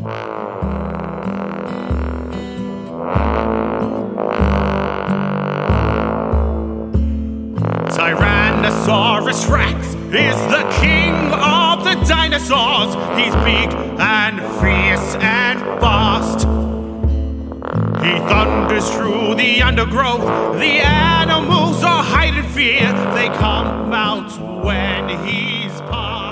Tyrannosaurus Rex is the king of the dinosaurs. He's big and fierce and fast. He thunders through the undergrowth. The animals are hide in fear. They come out when he's past.